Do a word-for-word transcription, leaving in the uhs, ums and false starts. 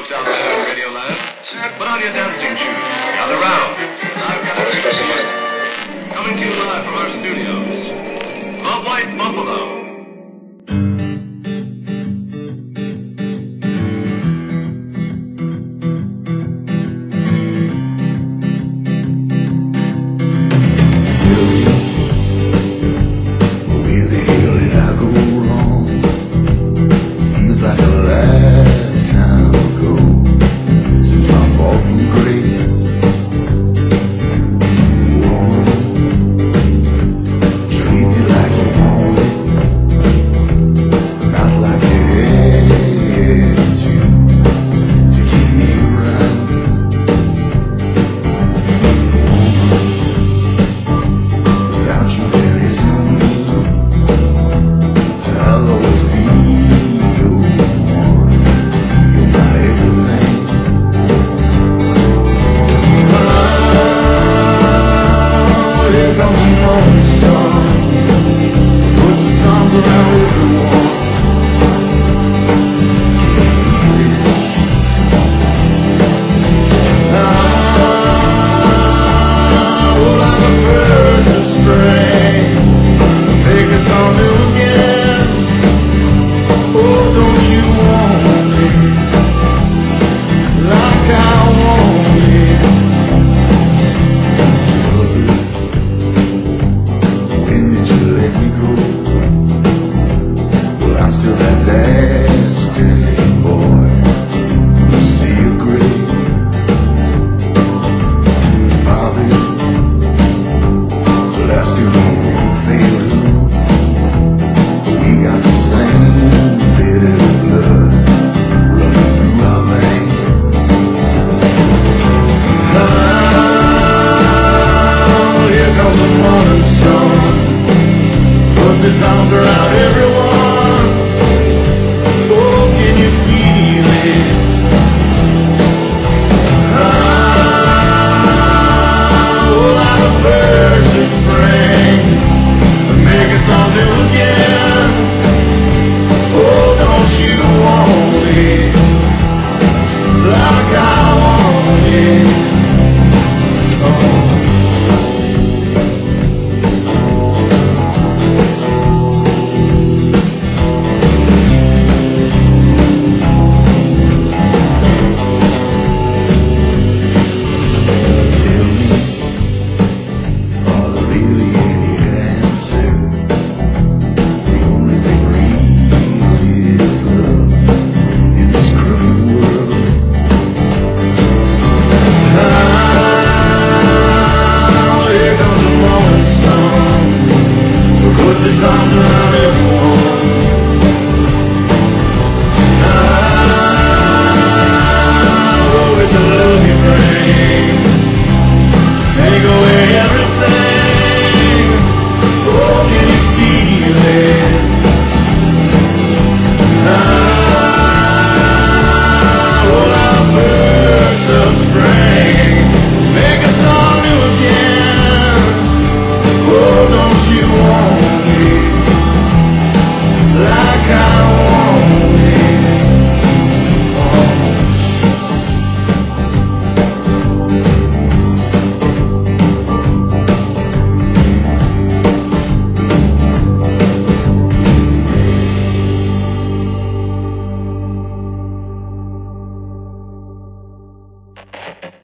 folks out there in Radio Land. Put on your dancing shoes. Gather round. I've got a trick. Coming to you live from our studios. The White Buffalo. His arms around everyone. Oh, can you feel it? Ah, oh, like a first of spring, make us all new again. Oh, don't you want it like I want it? Oh. Puts his arms around